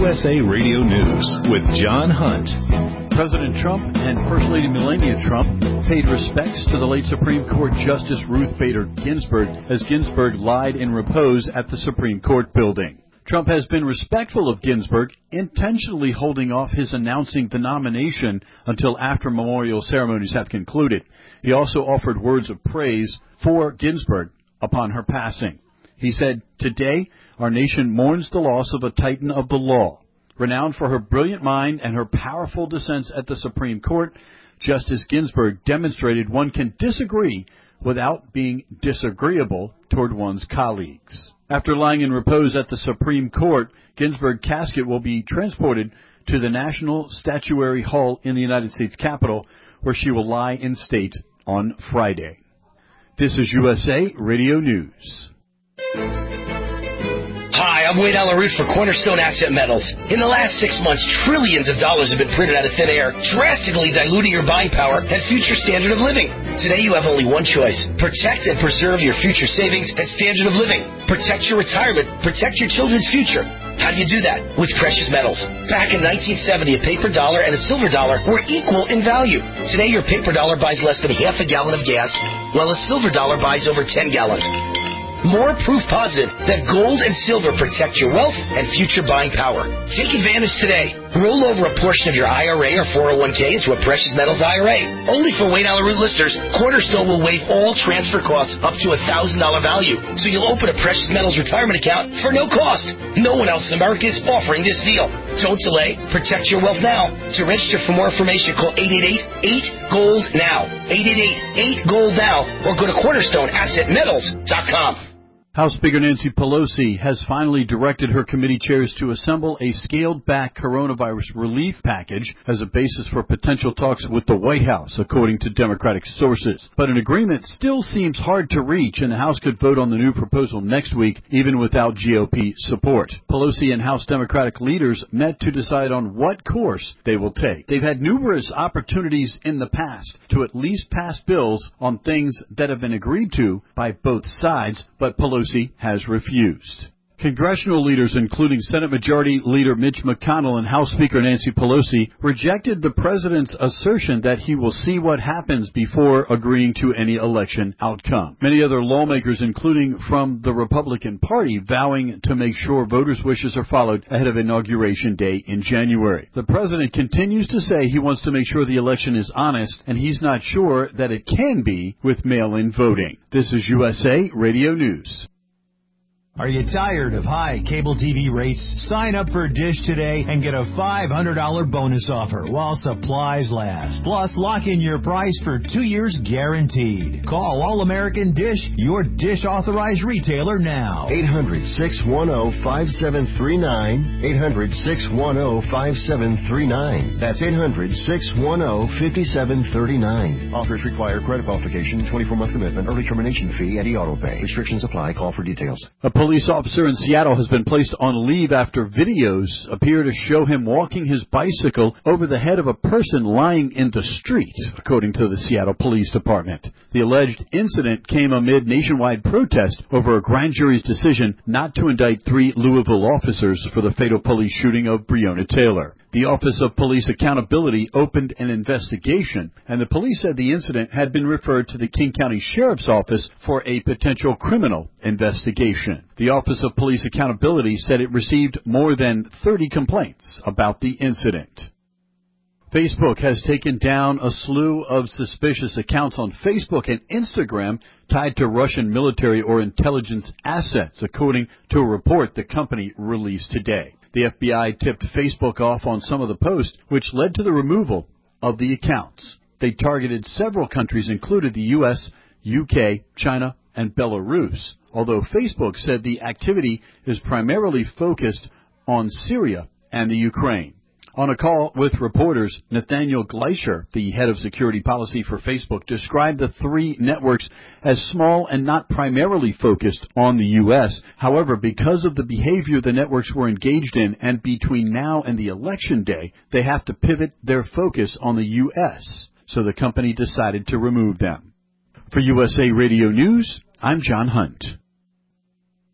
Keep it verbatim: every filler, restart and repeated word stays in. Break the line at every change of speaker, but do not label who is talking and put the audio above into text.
U S A Radio News with John Hunt.
President Trump and First Lady Melania Trump paid respects to the late Supreme Court Justice Ruth Bader Ginsburg as Ginsburg lied in repose at the Supreme Court building. Trump has been respectful of Ginsburg, intentionally holding off his announcing the nomination until after memorial ceremonies have concluded. He also offered words of praise for Ginsburg upon her passing. He said, "Today, our nation mourns the loss of a titan of the law. Renowned for her brilliant mind and her powerful dissents at the Supreme Court, Justice Ginsburg demonstrated one can disagree without being disagreeable toward one's colleagues." After lying in repose at the Supreme Court, Ginsburg's casket will be transported to the National Statuary Hall in the United States Capitol, where she will lie in state on Friday. This is U S A Radio News.
Hi, I'm Wade Alaroot for Cornerstone Asset Metals. In the last six months, trillions of dollars have been printed out of thin air, drastically diluting your buying power and future standard of living. Today, you have only one choice. Protect and preserve your future savings and standard of living. Protect your retirement. Protect your children's future. How do you do that? With precious metals. Back in nineteen seventy, a paper dollar and a silver dollar were equal in value. Today, your paper dollar buys less than half a gallon of gas, while a silver dollar buys over ten gallons. More proof positive that gold and silver protect your wealth and future buying power. Take advantage today. Roll over a portion of your I R A or four oh one k into a precious metals I R A. Only for Wade Alaroot listeners, Cornerstone will waive all transfer costs up to a one thousand dollars value. So you'll open a precious metals retirement account for no cost. No one else in America is offering this deal. Don't delay. Protect your wealth now. To register for more information, call eight eight eight, eight gold now. eight eight eight, eight gold now. Or go to cornerstone asset metals dot com.
House Speaker Nancy Pelosi has finally directed her committee chairs to assemble a scaled-back coronavirus relief package as a basis for potential talks with the White House, according to Democratic sources. But an agreement still seems hard to reach, and the House could vote on the new proposal next week, even without G O P support. Pelosi and House Democratic leaders met to decide on what course they will take. They've had numerous opportunities in the past to at least pass bills on things that have been agreed to by both sides, but Pelosi has refused. Congressional leaders, including Senate Majority Leader Mitch McConnell and House Speaker Nancy Pelosi, rejected the president's assertion that he will see what happens before agreeing to any election outcome. Many other lawmakers, including from the Republican Party, vowing to make sure voters' wishes are followed ahead of Inauguration Day in January. The president continues to say he wants to make sure the election is honest, and he's not sure that it can be with mail-in voting. This is U S A Radio News.
Are you tired of high cable T V rates? Sign up for Dish today and get a five hundred dollars bonus offer while supplies last. Plus, lock in your price for two years guaranteed. Call All-American Dish, your Dish authorized retailer now.
eight hundred, six one zero, five seven three nine. eight hundred, six one zero, five seven three nine. That's eight hundred, six one zero, five seven three nine. Offers require credit qualification, twenty-four month commitment, early termination fee, and e-auto pay. Restrictions apply. Call for details.
A police officer in Seattle has been placed on leave after videos appear to show him walking his bicycle over the head of a person lying in the street, according to the Seattle Police Department. The alleged incident came amid nationwide protest over a grand jury's decision not to indict three Louisville officers for the fatal police shooting of Breonna Taylor. The Office of Police Accountability opened an investigation, and the police said the incident had been referred to the King County Sheriff's Office for a potential criminal investigation. The Office of Police Accountability said it received more than thirty complaints about the incident. Facebook has taken down a slew of suspicious accounts on Facebook and Instagram tied to Russian military or intelligence assets, according to a report the company released today. The F B I tipped Facebook off on some of the posts, which led to the removal of the accounts. They targeted several countries, including the U S, U K, China, and Belarus, although Facebook said the activity is primarily focused on Syria and the Ukraine. On a call with reporters, Nathaniel Gleicher, the head of security policy for Facebook, described the three networks as small and not primarily focused on the U S. However, because of the behavior the networks were engaged in and between now and the election day, they have to pivot their focus on the U S. So the company decided to remove them. For U S A Radio News, I'm John Hunt.